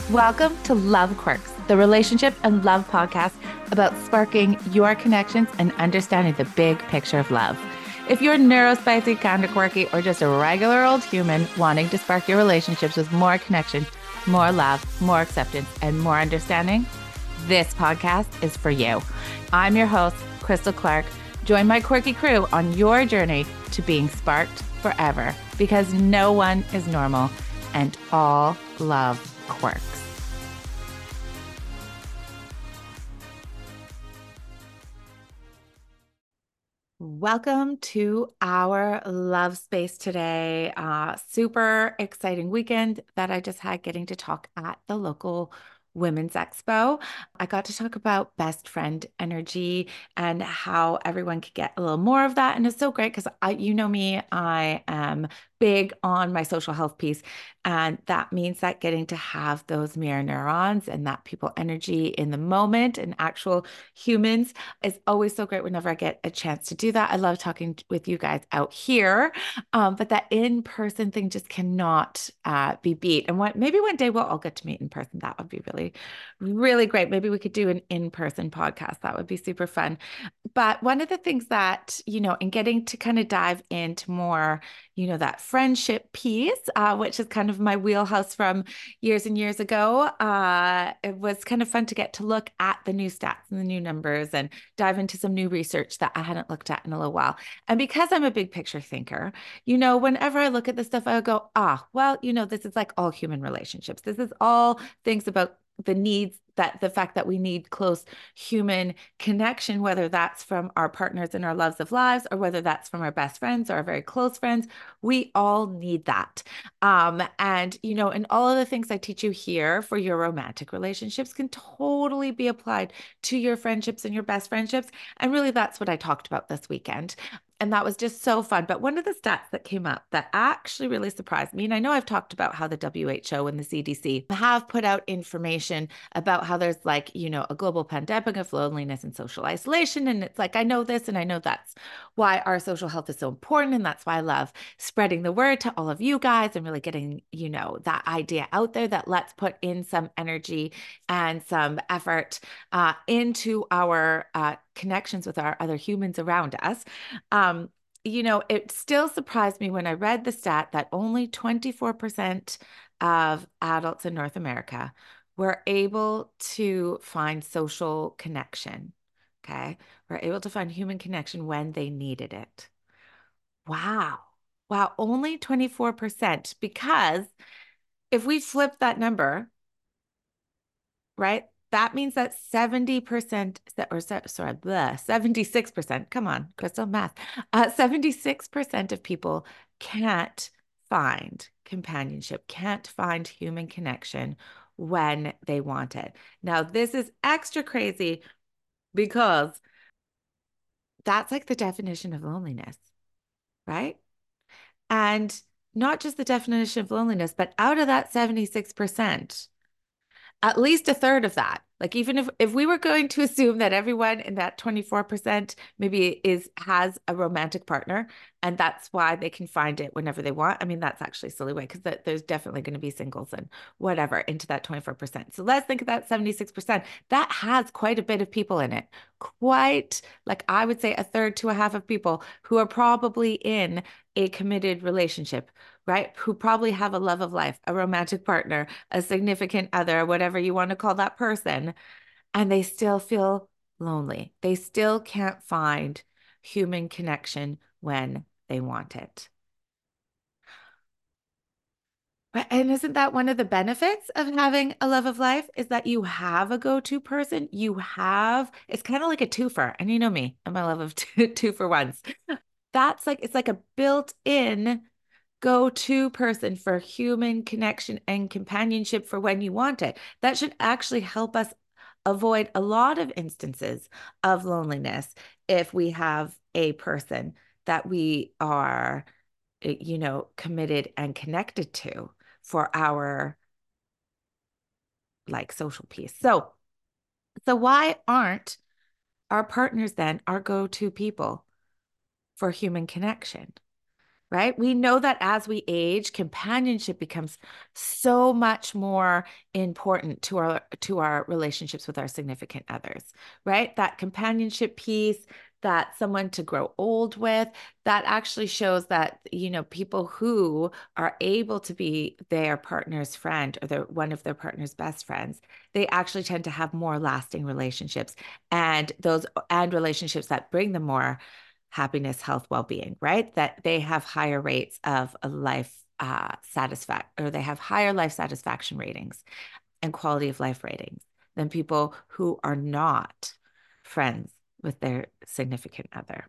Welcome to Love Quirks, the relationship and love podcast about sparking your connections and understanding the big picture of love. If you're neurospicy, kind of quirky, or just a regular old human wanting to spark your relationships with more connection, more love, more acceptance, and more understanding, this podcast is for you. I'm your host, Crystal Clark. Join my quirky crew on your journey to being sparked forever because no one is normal and all love quirks. Welcome to our love space today. Super exciting weekend that I just had getting to talk at the local Women's Expo. I got to talk about best friend energy and how everyone could get a little more of that. And it's so great because you know me, I am big on my social health piece. And that means that getting to have those mirror neurons and that people energy in the moment and actual humans is always so great whenever I get a chance to do that. I love talking with you guys out here, but that in-person thing just cannot be beat. And maybe one day we'll all get to meet in person. That would be really, really great. Maybe we could do an in-person podcast. That would be super fun. But one of the things that, in getting to kind of dive into more, that friendship piece, which is kind of my wheelhouse from years and years ago, it was kind of fun to get to look at the new stats and the new numbers and dive into some new research that I hadn't looked at in a little while. And because I'm a big picture thinker, whenever I look at this stuff, I go, well, this is like all human relationships. This is all things about the needs that the fact that we need close human connection, whether that's from our partners and our loves of lives, or whether that's from our best friends or our very close friends, we all need that. And all of the things I teach you here for your romantic relationships can totally be applied to your friendships and your best friendships. And really, that's what I talked about this weekend. And that was just so fun. But one of the stats that came up that actually really surprised me, and I know I've talked about how the WHO and the CDC have put out information about how there's a global pandemic of loneliness and social isolation. And it's like, I know this and I know that's why our social health is so important. And that's why I love spreading the word to all of you guys and really getting, that idea out there that let's put in some energy and some effort into our connections with our other humans around us. Um, it still surprised me when I read the stat that only 24% of adults in North America were able to find social connection. Okay. Were able to find human connection when they needed it. Wow. Wow. Only 24%. Because if we flip that number, right? That means that 70%, or sorry, 76%, come on, Crystal, math, 76% of people can't find companionship, can't find human connection when they want it. Now, this is extra crazy because that's like the definition of loneliness, right? And not just the definition of loneliness, but out of that 76%, at least a third of that. Like even if we were going to assume that everyone in that 24% maybe has a romantic partner and that's why they can find it whenever they want. I mean, that's actually a silly way because there's definitely going to be singles and whatever into that 24%. So let's think of that 76%. That has quite a bit of people in it. Quite like I would say a third to a half of people who are probably in a committed relationship, right? Who probably have a love of life, a romantic partner, a significant other, whatever you want to call that person, and they still feel lonely. They still can't find human connection when they want it. Right. And isn't that one of the benefits of having a love of life is that you have a go-to person? It's kind of like a twofer. And you know me, I'm a love of two for ones. It's like a built-in go-to person for human connection and companionship for when you want it. That should actually help us avoid a lot of instances of loneliness if we have a person that we are, committed and connected to for our social piece. So why aren't our partners then our go-to people for human connection? right? We know that as we age, companionship becomes so much more important to our relationships with our significant others, right? That companionship piece, that someone to grow old with, that actually shows that, people who are able to be their partner's friend or one of their partner's best friends, they actually tend to have more lasting relationships and relationships that bring them more happiness, health, well-being, right? That they have higher rates of a life satisfaction, or they have higher life satisfaction ratings and quality of life ratings than people who are not friends with their significant other.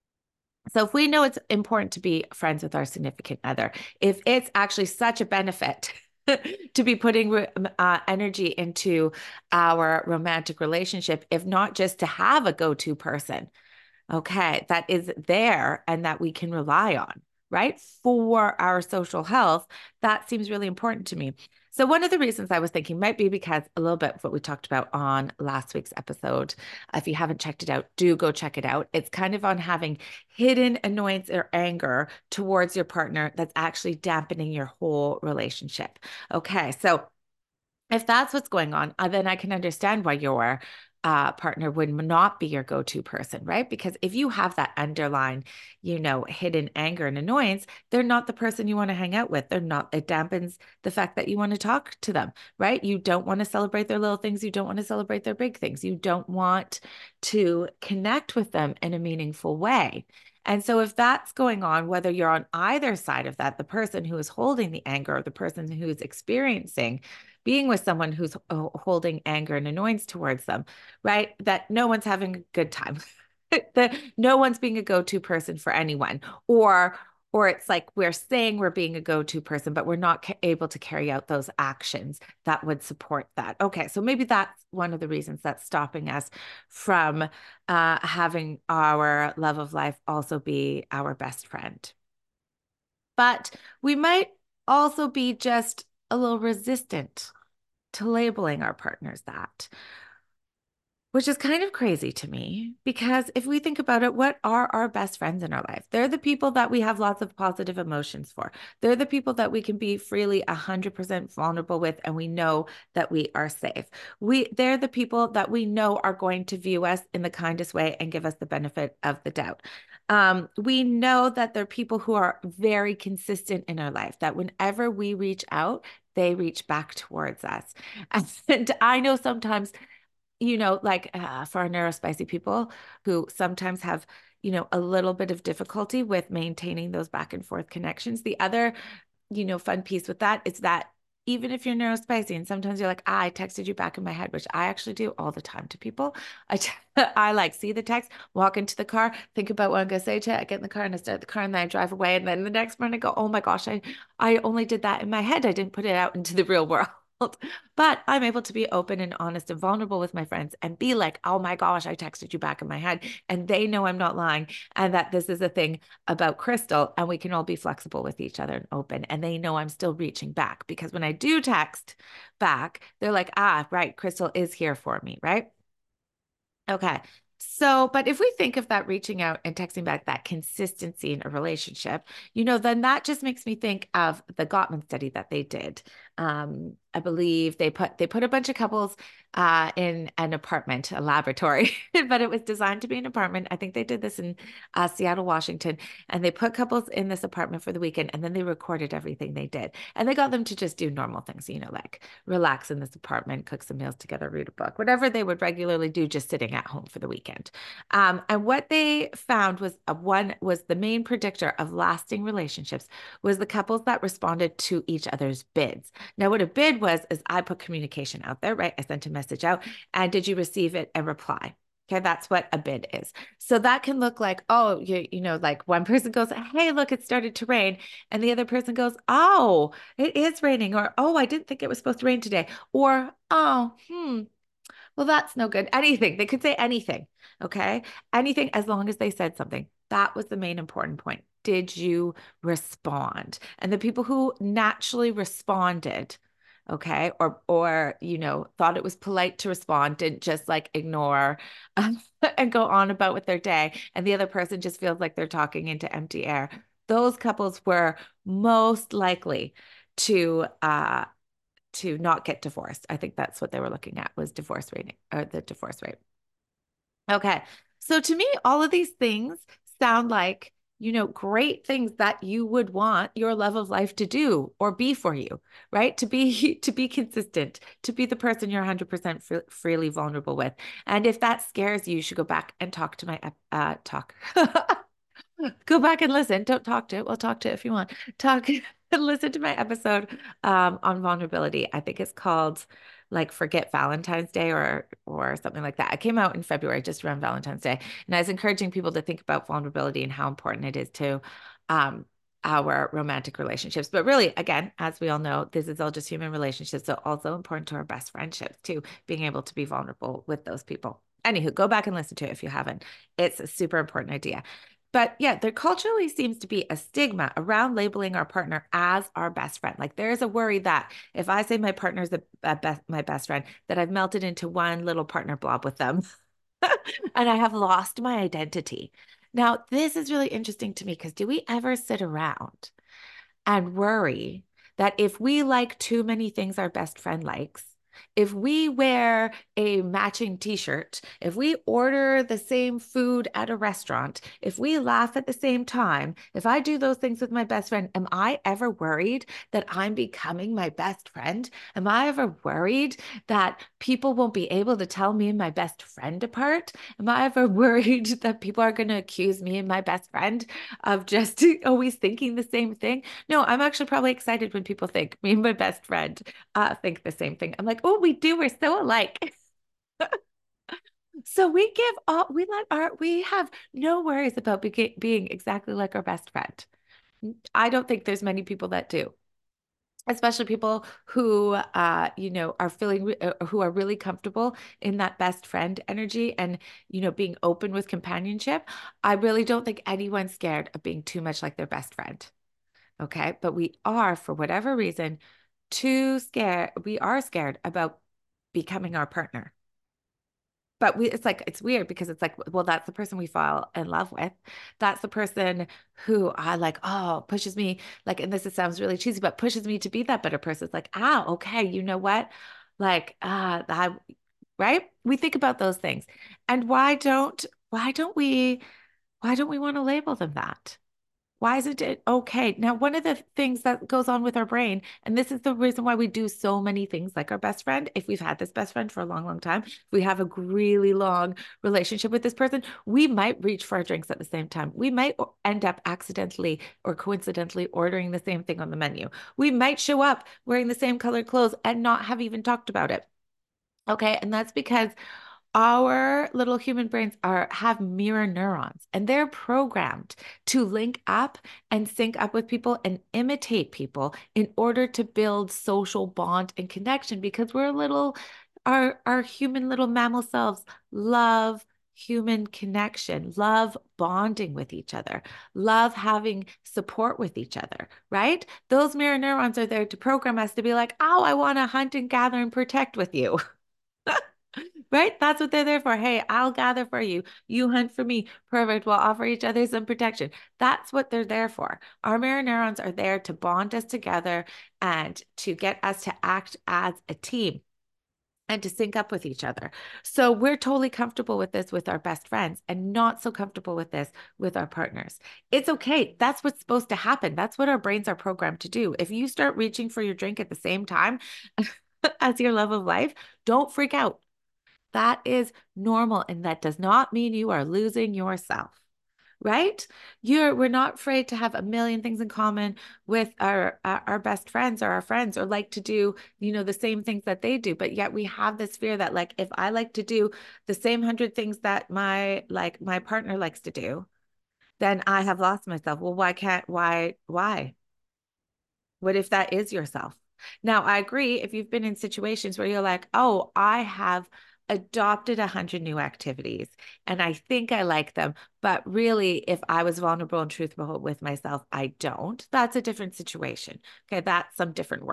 So if we know it's important to be friends with our significant other, if it's actually such a benefit to be putting energy into our romantic relationship, if not just to have a go-to person, okay, that is there and that we can rely on, right? For our social health, that seems really important to me. So, one of the reasons I was thinking might be because a little bit of what we talked about on last week's episode. If you haven't checked it out, do go check it out. It's kind of on having hidden annoyance or anger towards your partner that's actually dampening your whole relationship. Okay, so if that's what's going on, then I can understand why your partner would not be your go-to person, right? Because if you have that underlying, hidden anger and annoyance, they're not the person you want to hang out with. They're not, it dampens the fact that you want to talk to them, right? You don't want to celebrate their little things. You don't want to celebrate their big things. You don't want to connect with them in a meaningful way. And so, if that's going on, whether you're on either side of that, the person who is holding the anger or the person who is experiencing being with someone who's holding anger and annoyance towards them, right? That no one's having a good time. That no one's being a go-to person for anyone, or it's like we're saying we're being a go-to person, but we're not able to carry out those actions that would support that. Okay, so maybe that's one of the reasons that's stopping us from having our love of life also be our best friend. But we might also be just a little resistant to labeling our partners that, which is kind of crazy to me because if we think about it, what are our best friends in our life? They're the people that we have lots of positive emotions for. They're the people that we can be freely 100% vulnerable with, and we know that we are safe. They're the people that we know are going to view us in the kindest way and give us the benefit of the doubt. We know that they're people who are very consistent in our life, that whenever we reach out, they reach back towards us. And I know sometimes, like for our neurospicy people who sometimes have, a little bit of difficulty with maintaining those back and forth connections. The other, fun piece with that is that even if you're neurospicy and sometimes you're like, I texted you back in my head, which I actually do all the time to people. I like see the text, walk into the car, think about what I'm going to say to you. I get in the car and I start the car and then I drive away. And then the next morning I go, oh my gosh, I only did that in my head. I didn't put it out into the real world. But I'm able to be open and honest and vulnerable with my friends and be like, oh my gosh, I texted you back in my head. And they know I'm not lying and that this is a thing about Crystal, and we can all be flexible with each other and open. And they know I'm still reaching back because when I do text back, they're like, ah, right, Crystal is here for me, right? Okay. So, but if we think of that reaching out and texting back, that consistency in a relationship, then that just makes me think of the Gottman study that they did. I believe they put a bunch of couples in an apartment, a laboratory, but it was designed to be an apartment. I think they did this in Seattle, Washington, and they put couples in this apartment for the weekend, and then they recorded everything they did, and they got them to just do normal things, like relax in this apartment, cook some meals together, read a book, whatever they would regularly do, just sitting at home for the weekend. And what they found was the main predictor of lasting relationships was the couples that responded to each other's bids. Now, what a bid was is I put communication out there, right? I sent a message out, and did you receive it and reply? Okay, that's what a bid is. So that can look like, oh, like one person goes, hey, look, it started to rain. And the other person goes, oh, it is raining. Or, oh, I didn't think it was supposed to rain today. Or, oh, well, that's no good. Anything. They could say anything. Okay. Anything as long as they said something. That was the main important point. Did you respond? And the people who naturally responded, okay, or thought it was polite to respond, didn't just like ignore and go on about with their day. And the other person just feels like they're talking into empty air. those couples were most likely to not get divorced. I think that's what they were looking at was divorce rate or the divorce rate. Okay. So to me, all of these things sound like, great things that you would want your love of life to do or be for you, right? To be consistent, to be the person you're 100% freely vulnerable with. And if that scares you, you should go back and talk to my talk. Go back and listen. Don't talk to it. We'll talk to it if you want. Talk listen to my episode on vulnerability. I think it's called like Forget Valentine's Day or something like that. It came out in February, just around Valentine's Day. And I was encouraging people to think about vulnerability and how important it is to um our romantic relationships. But really, again, as we all know, this is all just human relationships. So also important to our best friendships too, being able to be vulnerable with those people. Anywho, go back and listen to it if you haven't. It's a super important idea. But yeah, there culturally seems to be a stigma around labeling our partner as our best friend. Like there's a worry that if I say my partner's my best friend, that I've melted into one little partner blob with them and I have lost my identity. Now, this is really interesting to me because do we ever sit around and worry that if we like too many things our best friend likes, if we wear a matching t-shirt, if we order the same food at a restaurant, if we laugh at the same time, if I do those things with my best friend, am I ever worried that I'm becoming my best friend? Am I ever worried that people won't be able to tell me and my best friend apart? Am I ever worried that people are going to accuse me and my best friend of just always thinking the same thing? No, I'm actually probably excited when people think me and my best friend think the same thing. I'm like, oh, we do. We're so alike. So we have no worries about being exactly like our best friend. I don't think there's many people that do, especially people who, are who are really comfortable in that best friend energy and, being open with companionship. I really don't think anyone's scared of being too much like their best friend. Okay. But we are, for whatever reason, too scared. We are scared about becoming our partner. But it's like, it's weird because it's like, well, that's the person we fall in love with. That's the person who I like, oh, pushes me, like, and sounds really cheesy, but pushes me to be that better person. It's like, okay, you know what? Like, right? We think about those things. And why don't we want to label them that? Why isn't it okay? Now, one of the things that goes on with our brain, and this is the reason why we do so many things like our best friend, if we've had this best friend for a long, long time, if we have a really long relationship with this person, we might reach for our drinks at the same time. We might end up accidentally or coincidentally ordering the same thing on the menu. We might show up wearing the same colored clothes and not have even talked about it. Okay. And that's because our little human brains have mirror neurons and they're programmed to link up and sync up with people and imitate people in order to build social bond and connection because our human little mammal selves love human connection, love bonding with each other, love having support with each other, right? Those mirror neurons are there to program us to be like, oh, I want to hunt and gather and protect with you. Right? That's what they're there for. Hey, I'll gather for you. You hunt for me. Perfect. We'll offer each other some protection. That's what they're there for. Our mirror neurons are there to bond us together and to get us to act as a team and to sync up with each other. So we're totally comfortable with this with our best friends and not so comfortable with this with our partners. It's okay. That's what's supposed to happen. That's what our brains are programmed to do. If you start reaching for your drink at the same time as your love of life, don't freak out. That is normal. And that does not mean you are losing yourself, right? We're not afraid to have a million things in common with our best friends or our friends or like to do, the same things that they do. But yet we have this fear that like, if I like to do the same 100 things that my partner likes to do, then I have lost myself. Well, why? What if that is yourself? Now, I agree if you've been in situations where you're like, oh, I have adopted 100 new activities and I think I like them, but really, if I was vulnerable and truthful with myself, I don't. That's a different situation. Okay, that's some different work.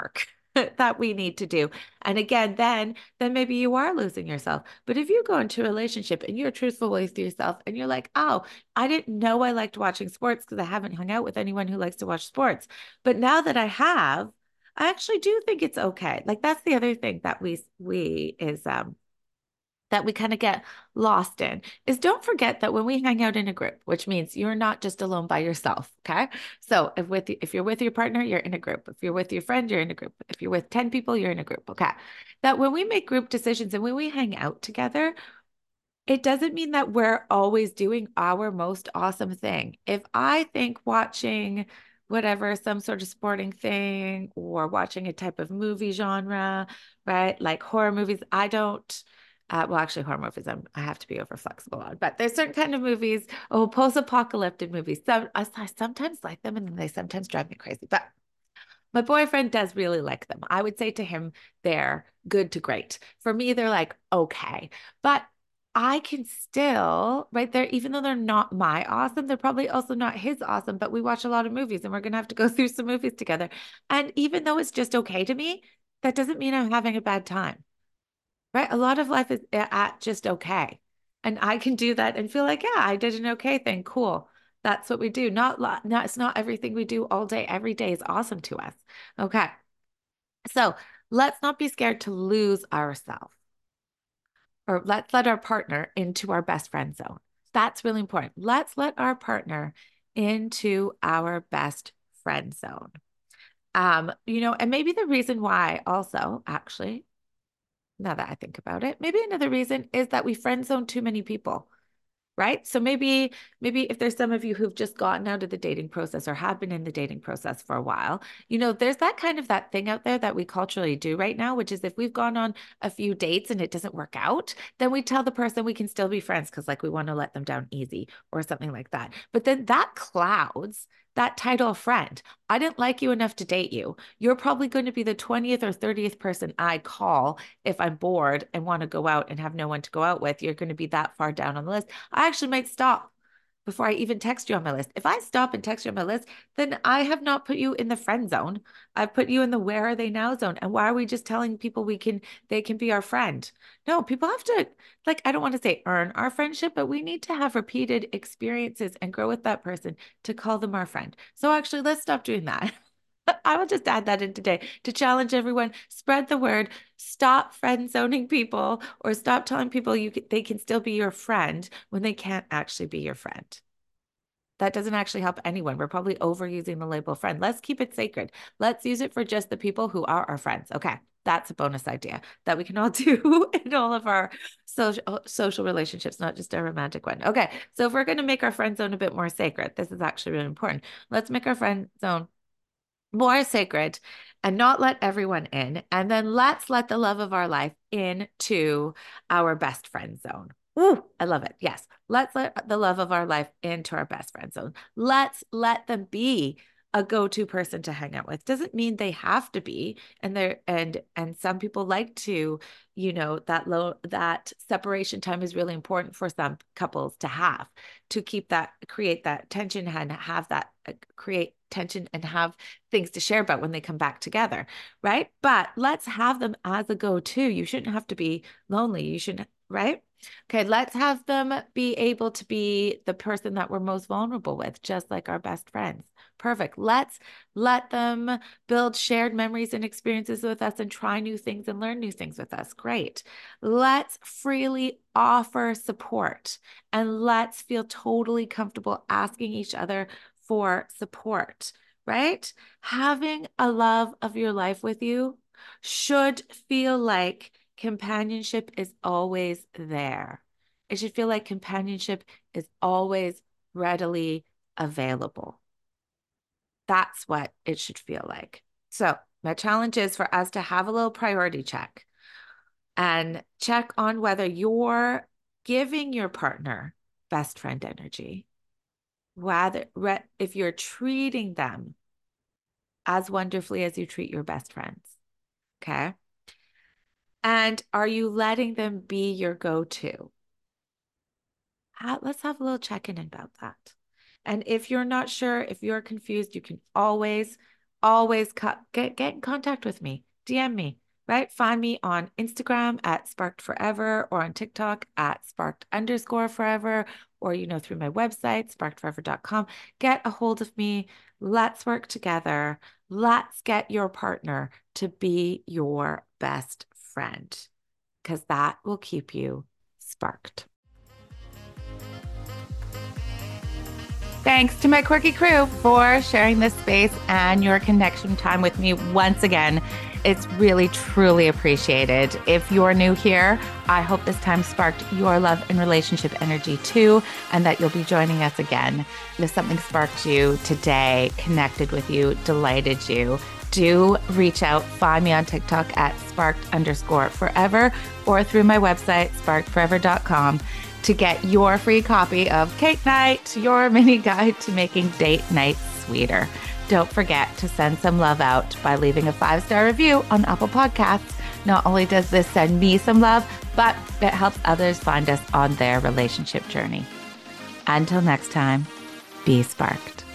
that we need to do. And again, then maybe you are losing yourself. But if you go into a relationship and you're truthful with yourself and you're like, oh, I didn't know I liked watching sports because I haven't hung out with anyone who likes to watch sports. But now that I have, I actually do think it's okay. Like that's the other thing that we is that we kind of get lost in is don't forget that when we hang out in a group, which means you're not just alone by yourself. Okay. So if you're with your partner, you're in a group. If you're with your friend, you're in a group. If you're with 10 people, you're in a group. Okay. That when we make group decisions and when we hang out together, it doesn't mean that we're always doing our most awesome thing. If I think watching whatever, some sort of sporting thing or watching a type of movie genre, right? Like horror movies, I don't, well, actually, horror movies, I have to be over flexible on, but there's certain kind of movies, oh, post-apocalyptic movies. I sometimes like them and then they sometimes drive me crazy. But my boyfriend does really like them. I would say to him, they're good to great. For me, they're like, okay. But I can still, right there, even though they're not my awesome, they're probably also not his awesome, but we watch a lot of movies and we're going to have to go through some movies together. And even though it's just okay to me, that doesn't mean I'm having a bad time, right? A lot of life is at just okay. And I can do that and feel like, yeah, I did an okay thing. Cool. That's what we do. Not it's not everything we do all day, every day is awesome to us. Okay. So let's not be scared to lose ourselves or let's let our partner into our best friend zone. That's really important. Let's let our partner into our best friend zone. And maybe the reason why also, actually, now that I think about it, maybe another reason is that we friend zone too many people, right? So maybe if there's some of you who've just gotten out of the dating process or have been in the dating process for a while, there's that kind of that thing out there that we culturally do right now, which is if we've gone on a few dates and it doesn't work out, then we tell the person we can still be friends because like we want to let them down easy or something like that. But then that clouds that title of friend. I didn't like you enough to date you. You're probably going to be the 20th or 30th person I call if I'm bored and want to go out and have no one to go out with. You're going to be that far down on the list. I actually might stop before I even text you on my list. If I stop and text you on my list, then I have not put you in the friend zone. I've put you in the where are they now zone. And why are we just telling people they can be our friend? No, people have to, like, I don't want to say earn our friendship, but we need to have repeated experiences and grow with that person to call them our friend. So actually, let's stop doing that. I will just add that in today to challenge everyone. Spread the word. Stop friend zoning people or stop telling people they can still be your friend when they can't actually be your friend. That doesn't actually help anyone. We're probably overusing the label friend. Let's keep it sacred. Let's use it for just the people who are our friends. Okay. That's a bonus idea that we can all do in all of our social relationships, not just a romantic one. Okay. So if we're going to make our friend zone a bit more sacred, this is actually really important. Let's make our friend zone more sacred and not let everyone in. And then let's let the love of our life into our best friend zone. Ooh, I love it. Yes. Let's let the love of our life into our best friend zone. Let's let them be a go-to person to hang out with. Doesn't mean they have to be. And some people like to, that separation time is really important for some couples to have to create that tension and have that create tension and have things to share about when they come back together, right? But let's have them as a go-to. You shouldn't have to be lonely. You shouldn't, right? Okay, let's have them be able to be the person that we're most vulnerable with, just like our best friends. Perfect. Let's let them build shared memories and experiences with us and try new things and learn new things with us. Great. Let's freely offer support and let's feel totally comfortable asking each other for support, right? Having a love of your life with you should feel like companionship is always there. It should feel like companionship is always readily available. That's what it should feel like. So, my challenge is for us to have a little priority check and check on whether you're giving your partner best friend energy, whether if you're treating them as wonderfully as you treat your best friends. Okay. And are you letting them be your go-to? Let's have a little check-in about that. And if you're not sure, if you're confused, you can always get in contact with me. DM me, right? Find me on Instagram at Sparked Forever or on TikTok at Sparked_Forever, or, through my website, sparkedforever.com. Get a hold of me. Let's work together. Let's get your partner to be your best friend, because that will keep you sparked. Thanks to my quirky crew for sharing this space and your connection time with me once again. It's really, truly appreciated. If you're new here, I hope this time sparked your love and relationship energy too, and that you'll be joining us again. If something sparked you today, connected with you, delighted you, do reach out. Find me on TikTok at sparked_forever or through my website, sparkedforever.com, to get your free copy of Cake Night, your mini guide to making date nights sweeter. Don't forget to send some love out by leaving a 5-star review on Apple Podcasts. Not only does this send me some love, but it helps others find us on their relationship journey. Until next time, be sparked.